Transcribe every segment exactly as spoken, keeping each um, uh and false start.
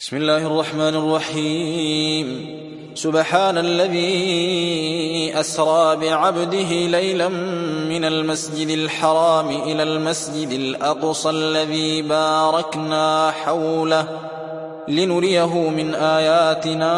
بسم الله الرحمن الرحيم. سبحان الذي أسرى بعبده ليلا من المسجد الحرام إلى المسجد الأقصى الذي باركنا حوله لنريه من آياتنا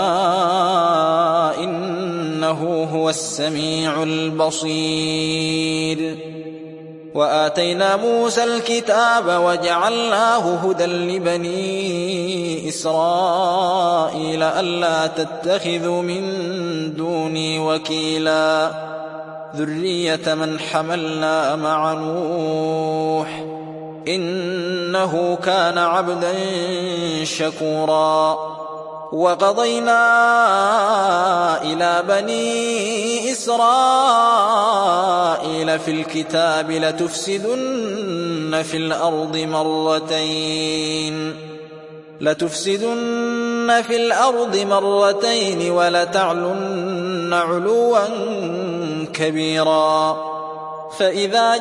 إنه هو السميع البصير. وآتينا موسى الكتاب وجعلناه هدى لبني إسرائيل ألا تتخذوا من دوني وكيلا ذرية من حملنا مع نوح إنه كان عبدا شكورا. وقضينا إلى بني إسرائيل في الكتاب لتفسدن في الأرض مرتين لتفسدن في الأرض مرتين ولتعلن علوا كبيرا. فإذا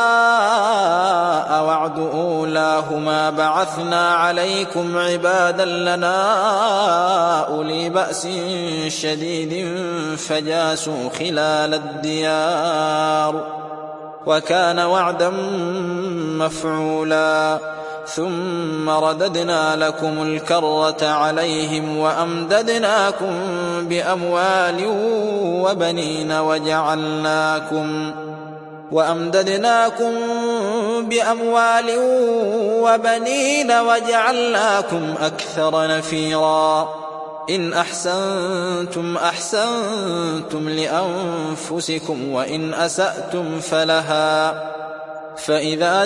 جاء وعد أولاهما بعثنا عليكم عبادا لنا أولي بأس شديد فجاسوا خلال الديار وكان وعدا مفعولا. ثم رددنا لكم الكرة عليهم وأمددناكم بأموال وبنين وجعلناكم وأمددناكم بأموال وبنين وجعلناكم أكثر نفيرا. إن أحسنتم أحسنتم لأنفسكم وإن أسأتم فلها. فإذا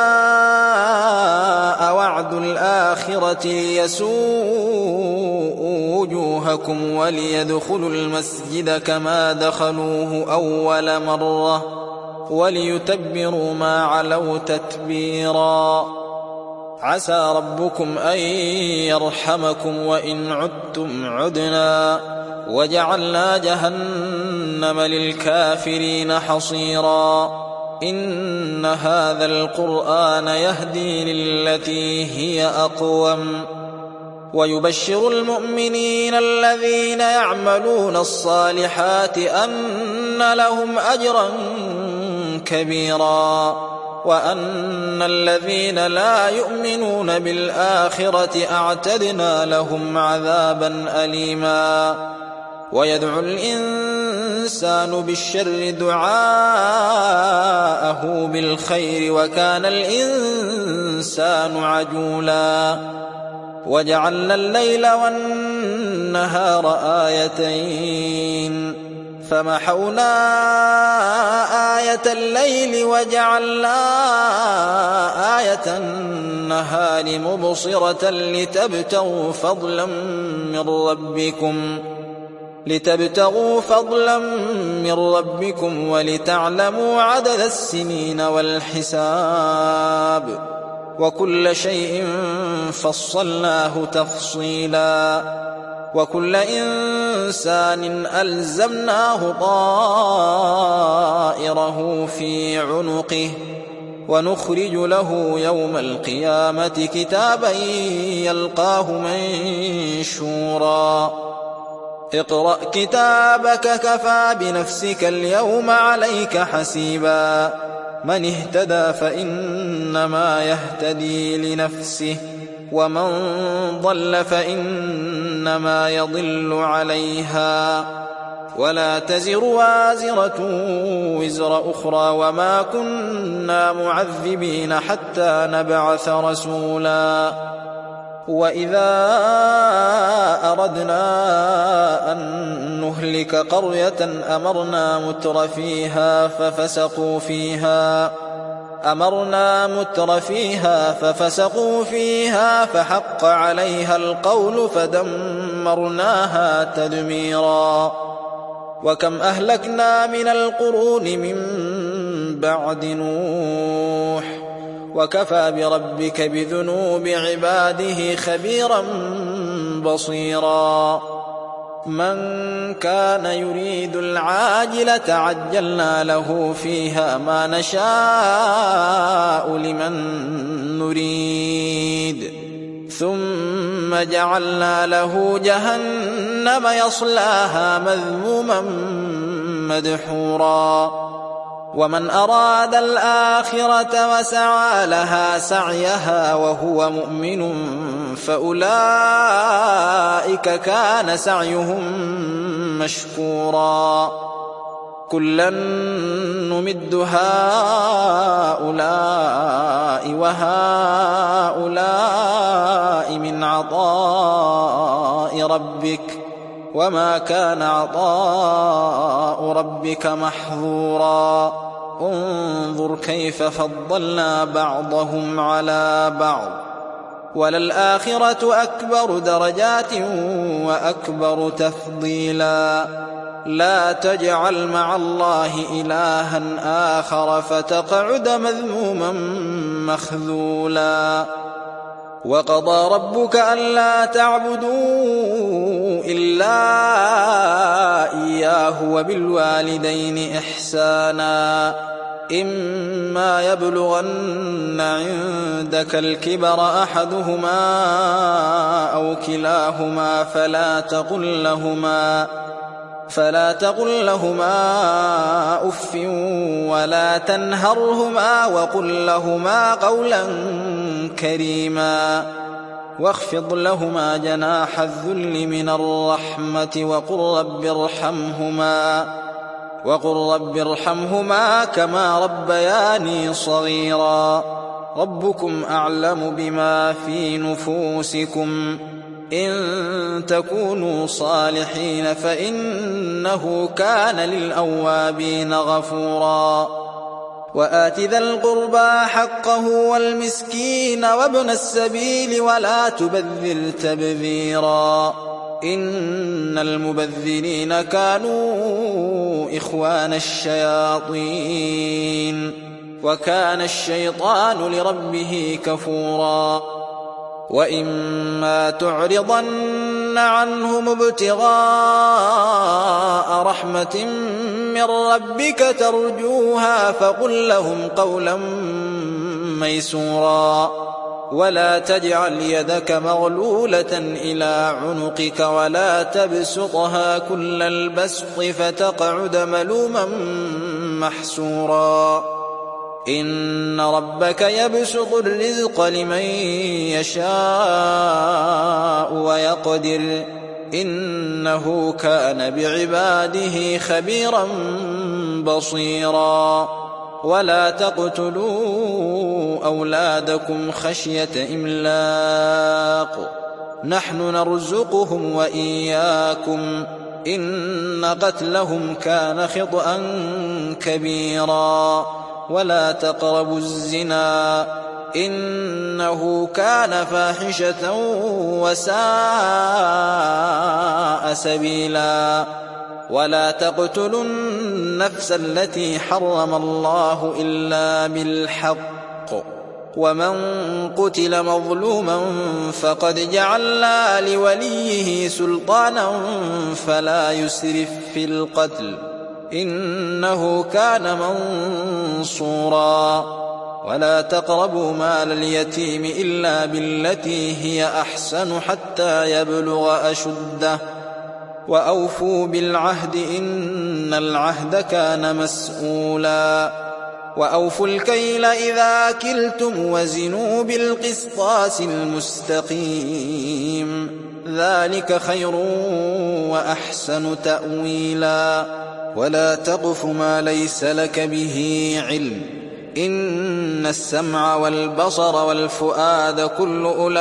جاء وعد الآخرة ليسوءوا وجوهكم وليدخلوا المسجد كما دخلوه أول مرة وليتبروا ما علوا تتبيرا. عسى ربكم أن يرحمكم وإن عدتم عدنا وجعلنا جهنم للكافرين حصيرا. إن هذا القرآن يهدي للتي هي أقوم ويبشر المؤمنين الذين يعملون الصالحات أن لهم أجرا كبيرا وأن الذين لا يؤمنون بالآخرة أعتدنا لهم عذابا أليما. ويدعو الإنسان بالشر دعاءه بالخير وكان الإنسان عجولا. وجعلنا الليل والنهار آيتين فمحونا آية الليل وجعلنا آية النهار مبصرة لتبتغوا فضلا من ربكم لتبتغوا فضلا من ربكم ولتعلموا عدد السنين والحساب وكل شيء فصلناه تفصيلا. وكل إنسان ألزمناه طائره في عنقه ونخرج له يوم القيامة كتابا يلقاه منشورا. اقرأ كتابك كفى بنفسك اليوم عليك حسيبا. من اهتدى فإنما يهتدي لنفسه ومن ضل فإنما يضل عليها ولا تزر وازرة وزر أخرى وما كنا معذبين حتى نبعث رسولا. وإذا أردنا أن نهلك قرية أمرنا متر فيها ففسقوا فيها أمرنا متر فيها ففسقوا فيها فحق عليها القول فدمرناها تدميرا. وكم أهلكنا من القرون من بعد نوح وكفى بربك بذنوب عباده خبيرا بصيرا. من كان يريد العاجلة عجلنا له فيها ما نشاء لمن نريد ثم جعلنا له جهنم يصلاها مذموما مدحورا ومن أراد الآخرة وسعى لها سعيها وهو مؤمن فأولئك كان سعيهم مشكورا كلا نمد هؤلاء وهؤلاء من عطاء ربك وما كان عطاء ربك محظورا انظر كيف فضلنا بعضهم على بعض وللآخرة أكبر درجات وأكبر تفضيلا لا تجعل مع الله إلها آخر فتقعد مذموما مخذولا وقضى ربك ألا تعبدوا إلا إياه وبالوالدين إحسانا إما يبلغن عندك الكبر أحدهما أو كلاهما فلا تقل لهما فلا تقل لهما أف ولا تنهرهما وقل لهما قولا كريما واخفض لهما جناح الذل من الرحمة وقل رب ارحمهما وقل رب ارحمهما كما ربياني صغيرا ربكم أعلم بما في نفوسكم إن تكونوا صالحين فإنه كان للأوابين غفورا وآت ذا القربى حقه والمسكين وابن السبيل ولا تبذر تبذيرا إن المبذرين كانوا إخوان الشياطين وكان الشيطان لربه كفورا وإما تعرضن عنهم ابتغاء رحمة من ربك ترجوها فقل لهم قولا ميسورا ولا تجعل يدك مغلولة إلى عنقك ولا تبسطها كل البسط فتقعد ملوما محسورا إن ربك يبسط الرزق لمن يشاء ويقدر إنه كان بعباده خبيرا بصيرا ولا تقتلوا أولادكم خشية إملاق نحن نرزقهم وإياكم إن قتلهم كان خطأ كبيرا ولا تقربوا الزنا إنه كان فاحشة وساء سبيلا ولا تقتلوا النفس التي حرم الله إلا بالحق ومن قتل مظلوما فقد جعلنا لوليه سلطانا فلا يسرف في القتل إنه كان منصورا ولا تقربوا مال اليتيم إلا بالتي هي أحسن حتى يبلغ أشده وأوفوا بالعهد إن العهد كان مسؤولا وأوفوا الكيل إذا كلتم وزنوا بالقسطاس المستقيم ذلك خير وأحسن تأويلا ولا تقف ما ليس لك به علم إن السمع والبصر والفؤاد كل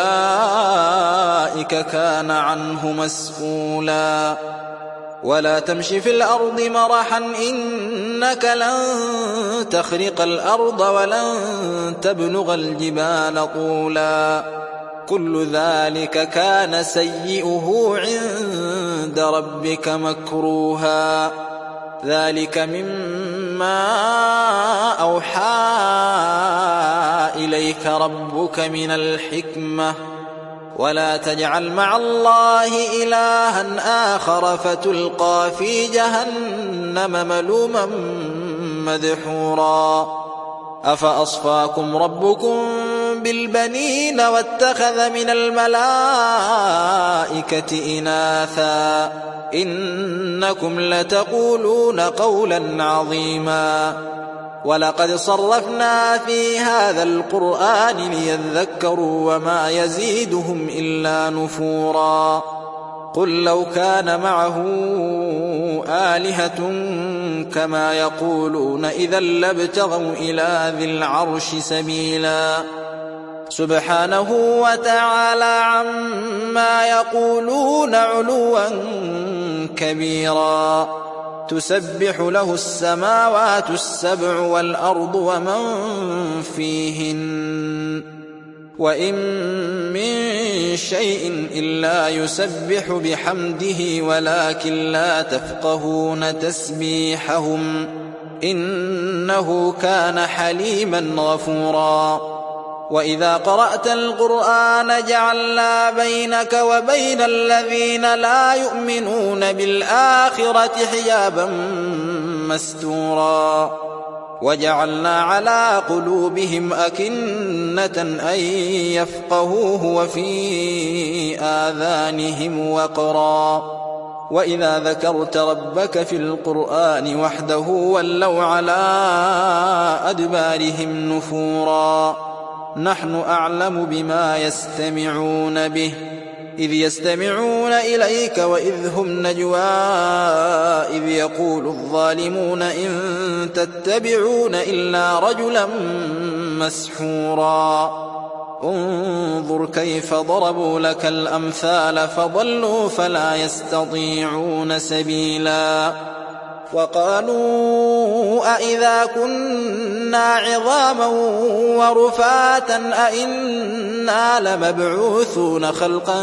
أولئك كان عنه مسؤولا ولا تمش في الأرض مرحا إنك لن تخرق الأرض ولن تبلغ الجبال طولا كل ذلك كان سيئه عند ربك مكروها ذلك مما أوحى إليك ربك من الحكمة ولا تجعل مع الله إلها آخر فتلقى في جهنم ملوما مدحورا أفأصفاكم ربكم بالبنين واتخذ من الملائكة إناثا إنكم لتقولون قولا عظيما ولقد صرفنا في هذا القرآن ليذكروا وما يزيدهم إلا نفورا قل لو كان معه آلهة كما يقولون إذا لابتغوا إلى ذي العرش سبيلا سبحانه وتعالى عما يقولون علوا كبيرا تسبح له السماوات السبع والأرض ومن فيهن وإن من شيء إلا يسبح بحمده ولكن لا تفقهون تسبيحهم إنه كان حليما غفورا وإذا قرأت القرآن جعلنا بينك وبين الذين لا يؤمنون بالآخرة حجابا مستورا وجعلنا على قلوبهم أكنة أن يفقهوه وفي آذانهم وقرا وإذا ذكرت ربك في القرآن وحده ولوا على أدبارهم نفورا نحن أعلم بما يستمعون به إذ يستمعون إليك وإذ هم نجوى إذ يقول الظالمون إن تتبعون إلا رجلا مسحورا انظر كيف ضربوا لك الأمثال فضلوا فلا يستطيعون سبيلا وقالوا أئذا كنا عظاما ورفاتا أئنا لمبعوثون خلقا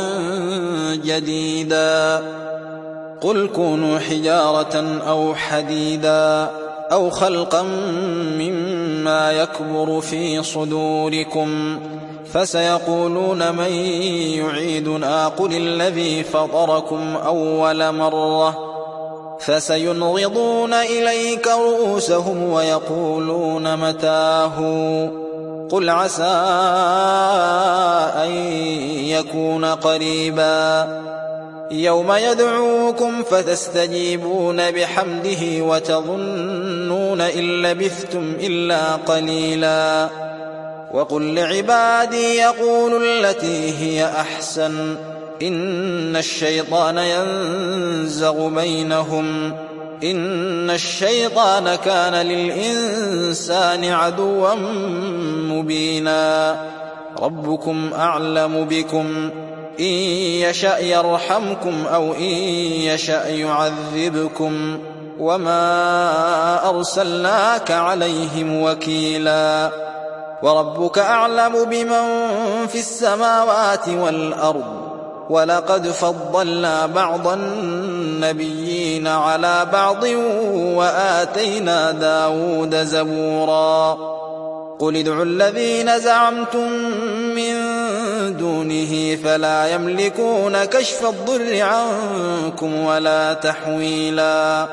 جديدا قل كونوا حجارة أو حديدا أو خلقا مما يكبر في صدوركم فسيقولون من يعيدنا قل الذي فطركم أول مرة فسينغضون إليك رؤوسهم ويقولون متاه قل عسى أن يكون قريبا يوم يدعوكم فتستجيبون بحمده وتظنون إن لبثتم إلا قليلا وقل لعبادي يقولوا التي هي أحسن إن الشيطان ينزغ بينهم إن الشيطان كان للإنسان عدوا مبينا ربكم أعلم بكم إن يشأ يرحمكم أو إن يشأ يعذبكم وما أرسلناك عليهم وكيلا وربك أعلم بمن في السماوات والأرض ولقد فضلنا بعض النبيين على بعض وآتينا داود زبورا قل ادعوا الذين زعمتم من دونه فلا يملكون كشف الضر عنكم ولا تحويلا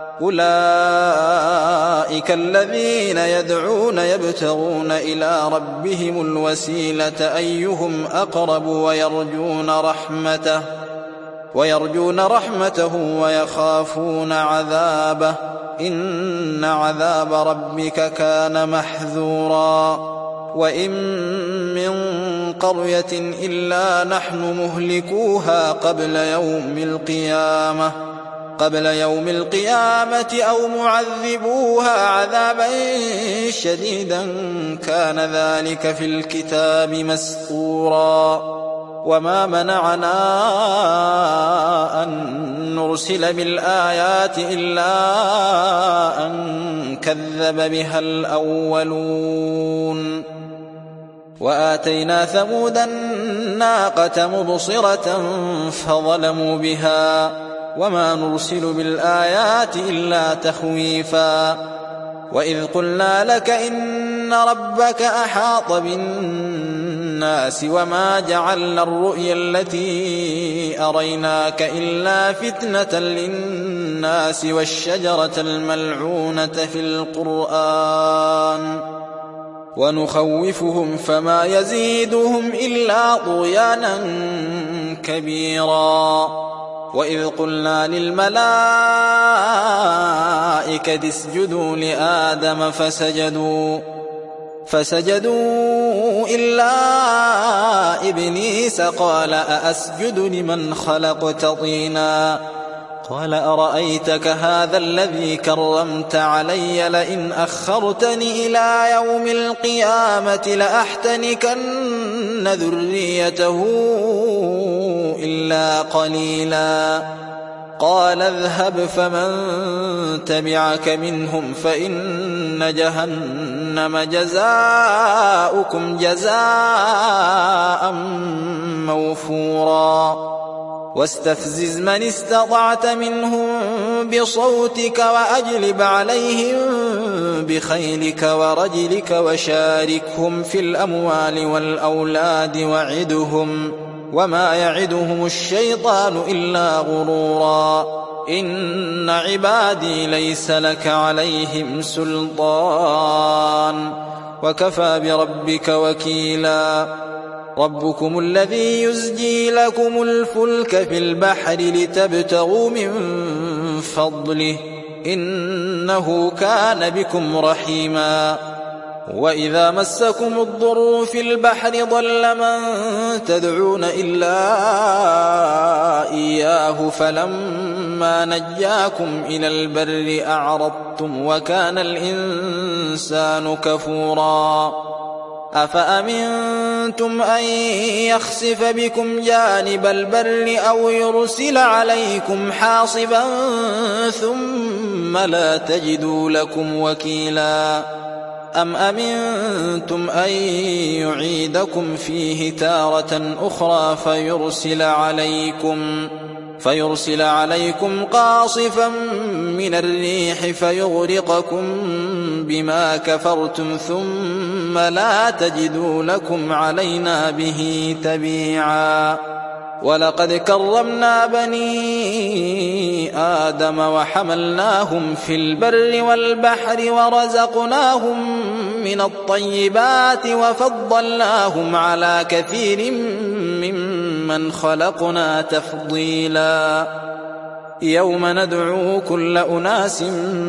أولئك الذين يدعون يبتغون إلى ربهم الوسيلة أيهم أقرب ويرجون رحمته ويرجون رحمته ويخافون عذابه إن عذاب ربك كان محذورا وإن من قرية إلا نحن مهلكوها قبل يوم القيامة قبل يوم القيامة أو معذبوها عذابا شديدا كان ذلك في الكتاب مسطورا وما منعنا أن نرسل بالآيات إلا أن كذب بها الأولون وآتينا ثمود الناقة مبصرة فظلموا بها وما نرسل بالآيات إلا تخويفا وإذ قلنا لك إن ربك أحاط بالناس وما جعلنا الرؤيا التي أريناك إلا فتنة للناس والشجرة الملعونة في القرآن ونخوفهم فما يزيدهم إلا طغيانا كبيرا. وإذ قلنا للملائكة اسجدوا لآدم فسجدوا فسجدوا إلا إبليس قال أأسجد لمن خلقت طينا قال أرأيتك هذا الذي كرمت علي لئن أخرتني إلى يوم القيامة لأحتنكن ذريته إلا قليلا. قال اذهب فمن تبعك منهم فإن جهنم جزاؤكم جزاء موفورا. واستفزز من استطعت منهم بصوتك وأجلب عليهم بخيلك ورجلك وشاركهم في الأموال والأولاد وعدهم وما يعدهم الشيطان إلا غرورا. إن عبادي ليس لك عليهم سلطان وكفى بربك وكيلا. ربكم الذي يزجي لكم الفلك في البحر لتبتغوا من فضله إنه كان بكم رحيما. وإذا مسكم الضر في البحر ضل من تدعون إلا إياه فلما نجاكم إلى البر أعرضتم وكان الإنسان كفورا. أفأمنتم أن يخسف بكم جانب البر أو يرسل عليكم حاصبا ثم لا تجدوا لكم وكيلا. أم أمنتم أن يعيدكم فيه تارة أخرى فيرسل عليكم فيرسل عليكم قاصفا من الريح فيغرقكم بما كفرتم ثم لا تجدوا لكم علينا به تبيعا. ولقد كرمنا بني آدم وحملناهم في البر والبحر ورزقناهم من الطيبات وفضلناهم على كثير ممن خلقنا تفضيلا. يوم ندعو كل أناس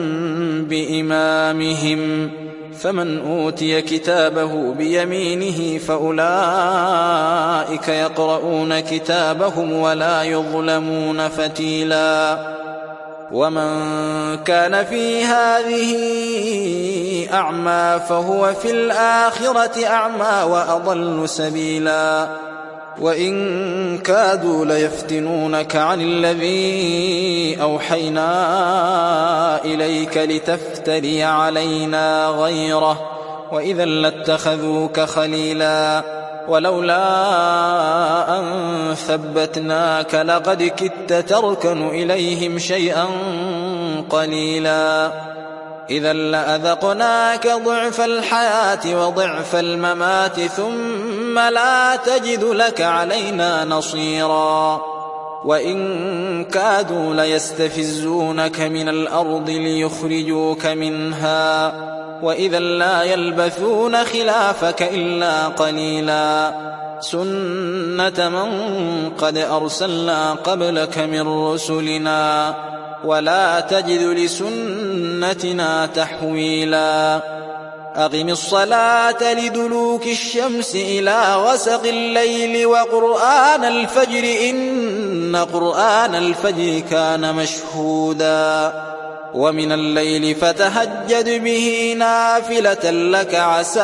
بإمامهم فمن أوتي كتابه بيمينه فأولئك يقرؤون كتابهم ولا يظلمون فتيلا. ومن كان في هذه أعمى فهو في الآخرة أعمى وأضل سبيلا. وإن كادوا ليفتنونك عن الذي أوحينا إليك لتفتري علينا غيره وإذا لاتخذوك خليلا. ولولا أن ثبتناك لقد كدت تركن إليهم شيئا قليلا. إذا لأذقناك ضعف الحياة وضعف الممات ثم لا تجد لك علينا نصيرا. وإن كادوا ليستفزونك من الأرض ليخرجوك منها وإذا لا يلبثون خلافك إلا قليلا. سنة من قد أرسلنا قبلك من رسلنا ولا تجد لسنتنا تحويلا. أقم الصلاة لدلوك الشمس إلى غسق الليل وقرآن الفجر إن قرآن الفجر كان مشهودا. ومن الليل فتهجد به نافلة لك عسى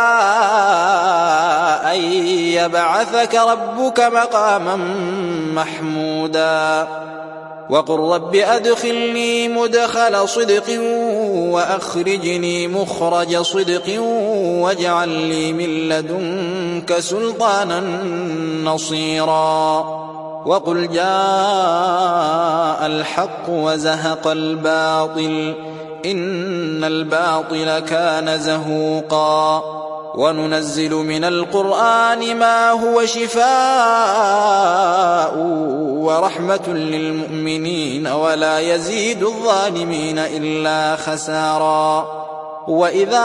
أن يبعثك ربك مقاما محمودا. وقل رب أدخلني مدخل صدق وأخرجني مخرج صدق واجعل لي من لدنك سلطانا نصيرا. وقل جاء الحق وزهق الباطل إن الباطل كان زهوقا. وننزل من القرآن ما هو شفاء ورحمة للمؤمنين ولا يزيد الظالمين إلا خسارا. وإذا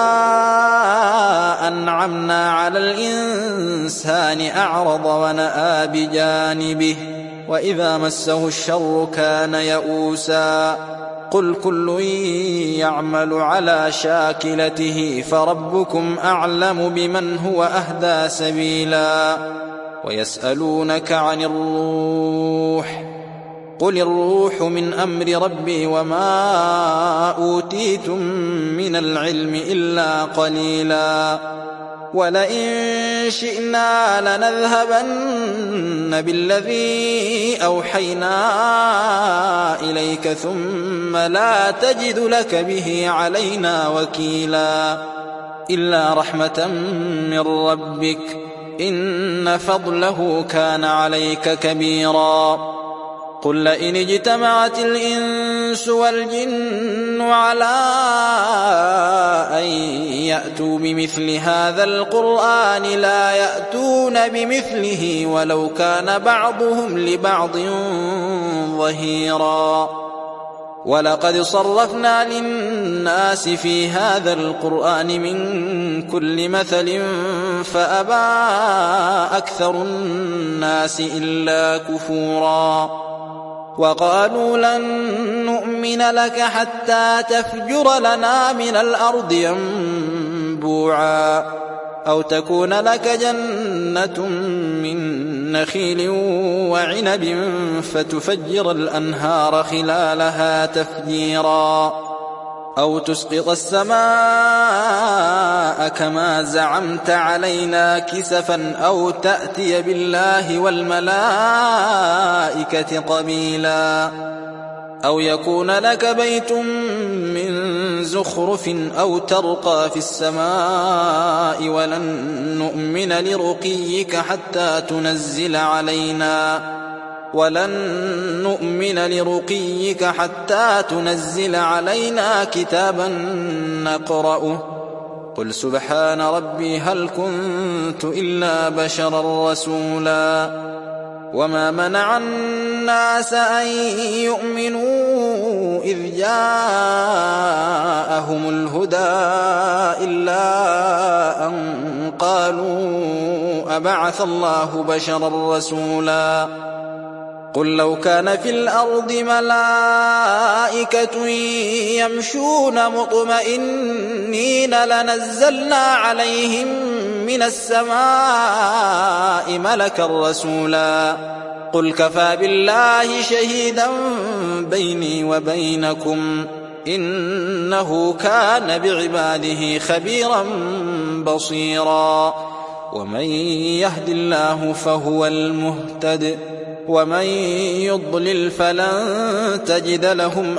أنعمنا على الإنسان أعرض ونأى بجانبه وإذا مسه الشر كان يئوسا قل كل يعمل على شاكلته فربكم أعلم بمن هو أهدى سبيلا ويسألونك عن الروح قل الروح من أمر ربي وما أوتيتم من العلم إلا قليلا ولئن شئنا لنذهبن بالذي أوحينا إليك ثم لا تجد لك به علينا وكيلا إلا رحمة من ربك إن فضله كان عليك كبيرا قل لئن اجتمعت الإنس والجن على أن يأتوا بمثل هذا القرآن لا يأتون بمثله ولو كان بعضهم لبعض ظهيرا ولقد صرفنا للناس في هذا القرآن من كل مثل فأبى أكثر الناس إلا كفورا وقالوا لن نؤمن لك حتى تفجر لنا من الأرض ينبوعا أو تكون لك جنة من نخيل وعنب فتفجر الأنهار خلالها تفجيرا أو تسقط السماء كما زعمت علينا كسفا أو تأتي بالله والملائكة قبيلا أو يكون لك بيت من زخرف أو ترقى في السماء ولن نؤمن لرقيك حتى تنزل علينا ولن نؤمن لرقيك حتى تنزل علينا كتابا نقرأه قل سبحان ربي هل كنت إلا بشرا رسولا وما منع الناس أن يؤمنوا إذ جاءهم الهدى إلا أن قالوا أبعث الله بشرا رسولا قل لو كان في الأرض ملائكة يمشون مطمئنين لنزلنا عليهم من السماء ملكا رسولا قل كفى بالله شهيدا بيني وبينكم إنه كان بعباده خبيرا بصيرا ومن يهد الله فهو المهتد ومن يضلل فلن تجد لهم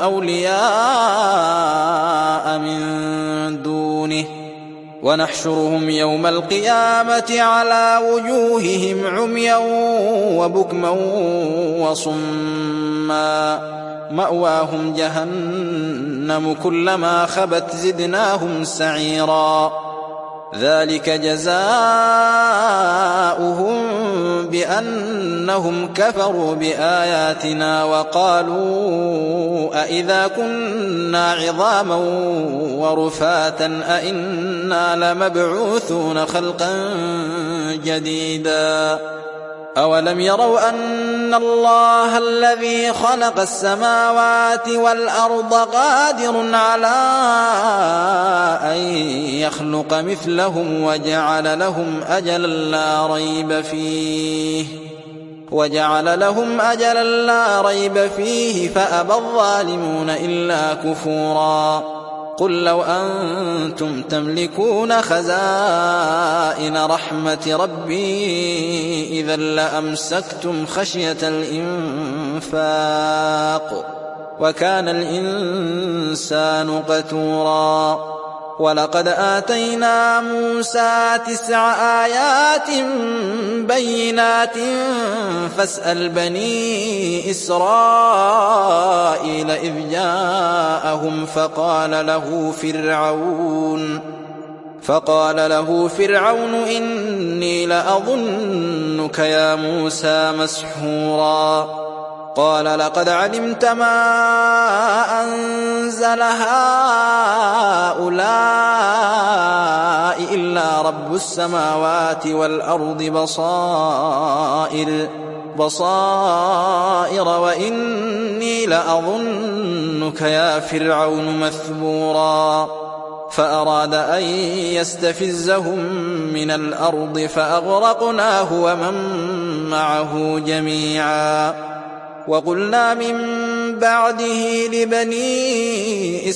أولياء من دونه ونحشرهم يوم القيامة على وجوههم عميا وبكما وصما مأواهم جهنم كلما خبت زدناهم سعيرا ذلك جزاؤهم بأنهم كفروا بآياتنا وقالوا أئذا كنا عظاما ورفاتا أئنا لمبعوثون خلقا جديدا أولم يروا أن الله الذي خلق السماوات والأرض قادر على أن يخلق مثلهم وجعل لهم أجلا لا ريب فيه وجعل لهم أجلا لا ريب فيه فأبى الظالمون إلا كفورا قل لو أنتم تملكون خزائن رحمة ربي إذا لأمسكتم خشية الإنفاق وكان الإنسان قتورا ولقد آتينا موسى تسع آيات بينات فاسأل بني إسرائيل إذ جاءهم فقال له فرعون فقال له فرعون إني لأظنك يا موسى مسحورا قال لقد علمت ما أنزل هؤلاء إلا رب السماوات والأرض بصائر بصائر وإني لأظنك يا فرعون مثبورا فأراد أن يستفزهم من الأرض فأغرقناه ومن معه جميعا وقلنا من بعده لبني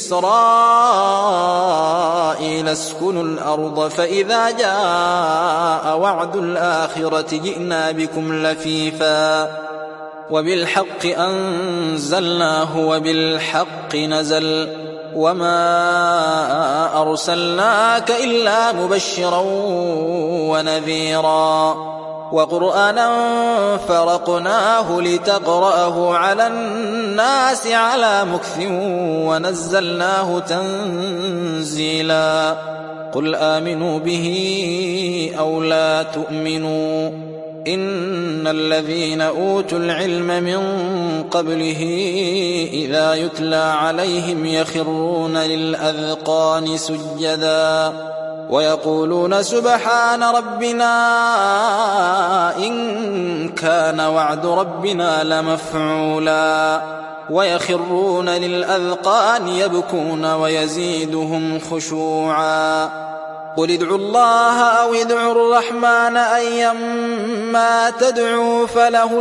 إسرائيل اسكنوا الأرض فإذا جاء وعد الآخرة جئنا بكم لفيفا وبالحق أنزلناه وبالحق نزل وما أرسلناك إلا مبشرا ونذيرا وقرآنا فرقناه لتقرأه على الناس على مكث ونزلناه تنزيلا قل آمنوا به أو لا تؤمنوا إن الذين أوتوا العلم من قبله إذا يتلى عليهم يخرون للأذقان سجدا ويقولون سبحان ربنا إن كان وعد ربنا لمفعولا ويخرون للأذقان يبكون ويزيدهم خشوعا قل ادعوا الله أو ادعوا الرحمن أيما تدعوا فله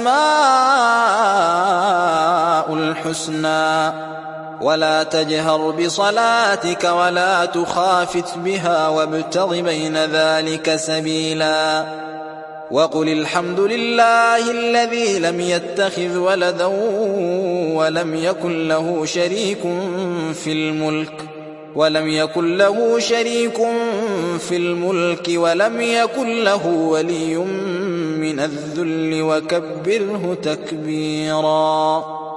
الأسماء الحسنى ولا تجهر بصلاتك ولا تخافت بها وابتغ بين ذلك سبيلا وقل الحمد لله الذي لم يتخذ ولدا ولم يكن له شريك في الملك ولم يكن له شريك في الملك ولم يكن له ولي من الذل وكبره تكبيرا.